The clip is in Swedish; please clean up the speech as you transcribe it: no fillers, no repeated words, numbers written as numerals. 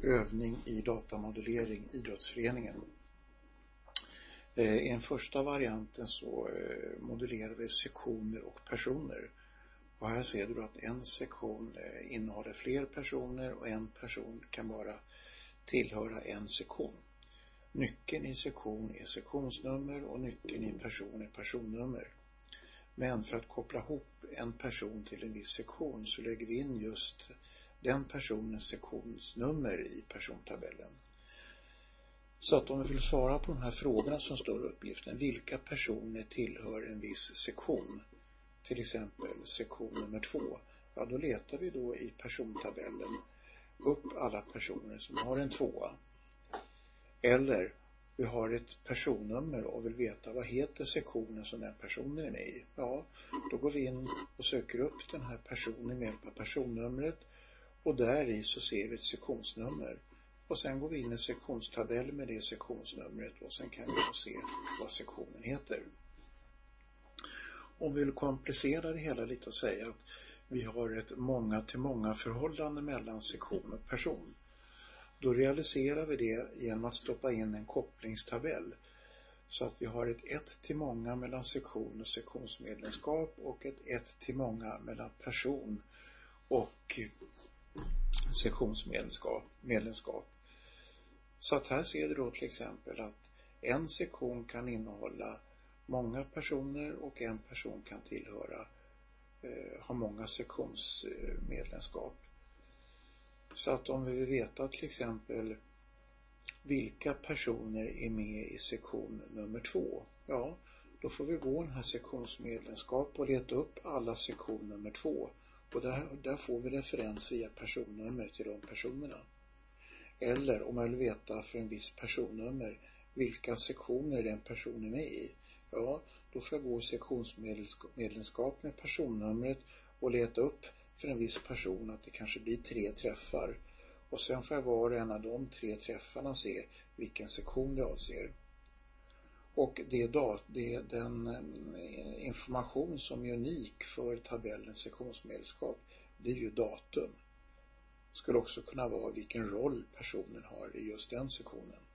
övning i datamodellering idrottsföreningen. I den första varianten så modellerar vi sektioner och personer. Och här ser du att en sektion innehåller fler personer och en person kan bara tillhöra en sektion. Nyckeln i sektion är sektionsnummer och nyckeln i person är personnummer. Men för att koppla ihop en person till en viss sektion så lägger vi in just den personens sektionsnummer i persontabellen. Så att om vi vill svara på de här frågorna som står i uppgiften, vilka personer tillhör en viss sektion, till exempel sektion nummer 2, ja då letar vi då i persontabellen upp alla personer som har en 2. Eller vi har ett personnummer och vill veta vad heter sektionen som den personen är med i. Ja, då går vi in och söker upp den här personen med hjälp av personnumret och där i så ser vi ett sektionsnummer. Och sen går vi in i en sektionstabell med det sektionsnumret och sen kan vi få se vad sektionen heter. Om vi vill komplicera det hela lite och säga att vi har ett många till många förhållande mellan sektion och person. Då realiserar vi det genom att stoppa in en kopplingstabell. Så att vi har ett 1 till många mellan sektion och sektionsmedlemskap och ett 1 till många mellan person och sektionsmedlemskap. Så att här ser du då till exempel att en sektion kan innehålla många personer och en person kan ha många sektionsmedlemskap. Så att om vi vill veta till exempel vilka personer är med i sektion nummer 2, ja då får vi gå den här sektionsmedlemskap och leta upp alla sektion nummer 2 och där får vi referens via personnummer till de personerna. Eller om jag vill veta för en viss personnummer vilka sektioner den personen är med i, ja då får jag gå sektionsmedlemskap med personnumret och leta upp för en viss person att det kanske blir 3 träffar. Och sen får jag var och en av de 3 träffarna se vilken sektion det avser. Och det är den information som är unik för tabellens sektionsmedlemskap. Det är ju datum. Skulle också kunna vara vilken roll personen har i just den sektionen.